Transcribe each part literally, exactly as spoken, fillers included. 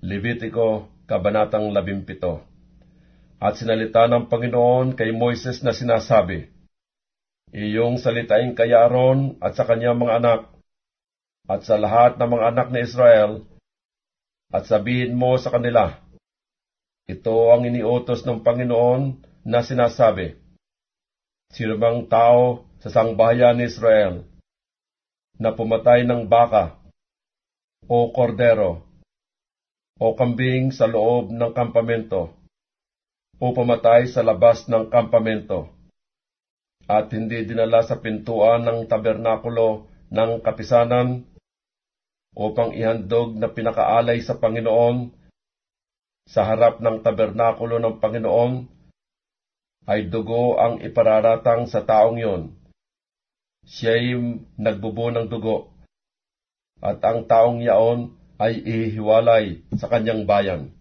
Levitico, Kabanatang labimpito. At sinalita ng Panginoon kay Moises na sinasabi, iyong salitain kay Aaron at sa kanyang mga anak, at sa lahat ng mga anak ni Israel, at sabihin mo sa kanila, ito ang iniutos ng Panginoon na sinasabi, sino bang tao sa sangbahayan ni Israel na pumatay ng baka, o kordero, o kambing sa loob ng kampamento, o pumatay sa labas ng kampamento, at hindi dinala sa pintuan ng tabernakulo ng kapisanan, upang ihandog na pinakaalay sa Panginoon, sa harap ng tabernakulo ng Panginoon, ay dugo ang ipararatang sa taong yon. Siya'y nagbubo ng dugo, at ang taong yaon ay ihiwalay sa kanyang bayan,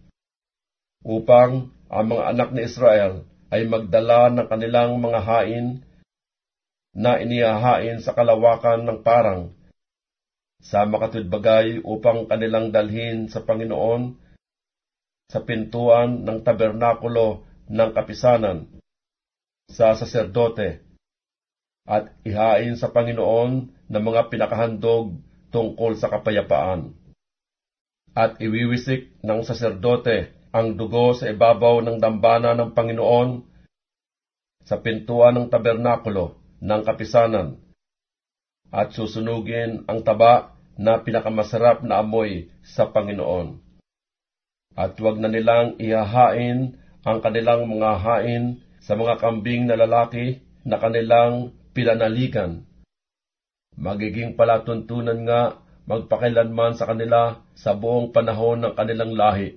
upang ang mga anak ni Israel ay magdala ng kanilang mga hain na inihahain sa kalawakan ng parang, sa makatudbagay upang kanilang dalhin sa Panginoon sa pintuan ng tabernakulo ng kapisanan, sa saserdote, at ihain sa Panginoon ng mga pinakahandog tungkol sa kapayapaan. At iwiwisik ng saserdote ang dugo sa ibabaw ng dambana ng Panginoon sa pintuan ng tabernakulo ng kapisanan, at susunugin ang taba na pinakamasarap na amoy sa Panginoon. At huwag na nilang ihahain ang kanilang mga hain sa mga kambing na lalaki na kanilang pinanaligan. Magiging palatuntunan nga magpakilanman sa kanila sa buong panahon ng kanilang lahi.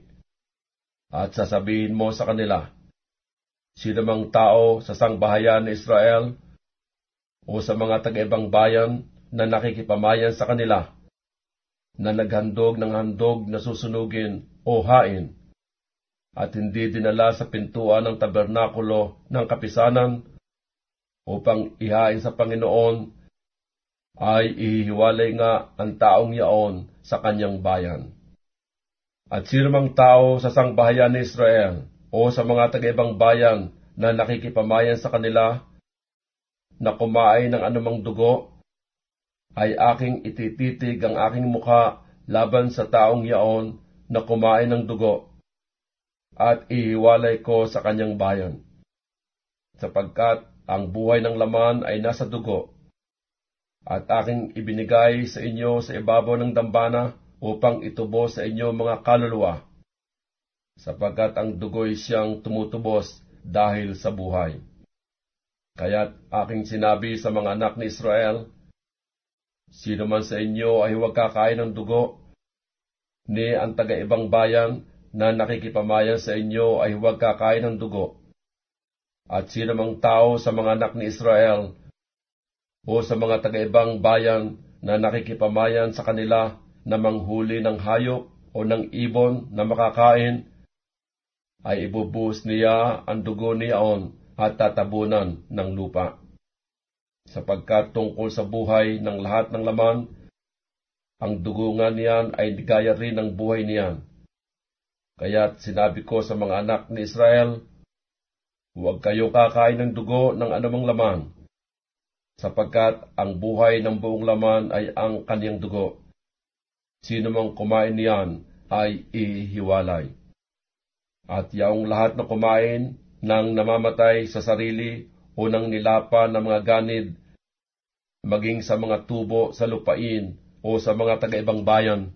At sasabihin mo sa kanila, sino mang tao sa sangbahayan ni Israel o sa mga taga-ibang bayan na nakikipamayan sa kanila, na naghandog ng handog na susunugin o hain, at hindi dinala sa pintuan ng tabernakulo ng kapisanan upang ihain sa Panginoon, ay ihiwalay nga ang taong yaon sa kanyang bayan. At sino mang tao sa sangbahayan ni Israel o sa mga taga-ibang bayan na nakikipamayan sa kanila, na kumain ng anumang dugo, ay aking itititig ang aking mukha laban sa taong yaon na kumain ng dugo, at ihiwalay ko sa kanyang bayan, sapagkat ang buhay ng laman ay nasa dugo, at aking ibinigay sa inyo sa ibabaw ng dambana upang itubos sa inyo mga kaluluwa, sapagkat ang dugo'y siyang tumutubos dahil sa buhay. Kaya't aking sinabi sa mga anak ni Israel, sino man sa inyo ay huwag kakain ng dugo, ni ang taga-ibang bayan na nakikipamayan sa inyo ay huwag kakain ng dugo. At sino mang tao sa mga anak ni Israel o sa mga taga-ibang bayan na nakikipamayan sa kanila na manghuli ng hayop o ng ibon na makakain, ay ibubuhos niya ang dugo niyaon at tatabunan ng lupa. Sapagkat tungkol sa buhay ng lahat ng laman, ang dugo nga niyan ay gaya rin ng buhay niyan. Kaya't sinabi ko sa mga anak ni Israel, huwag kayo kakain ng dugo ng anumang laman, sapagkat ang buhay ng buong laman ay ang kaniyang dugo. Sino mang kumain niyan ay ihiwalay. At yaong lahat na kumain ng namamatay sa sarili o ng nilapa ng mga ganid, maging sa mga tubo sa lupain o sa mga taga-ibang bayan,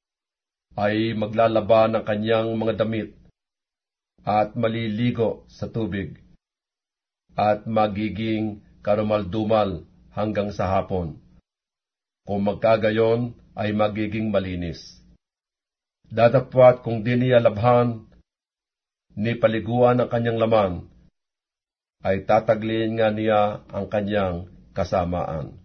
ay maglalaba ng kanyang mga damit at maliligo sa tubig, at magiging karumal-dumal hanggang sa hapon. Kung magkagayon, ay magiging malinis. Datapwat kung di niya labhan, ni paliguan ang kanyang laman, ay tatagliin nga niya ang kanyang kasamaan.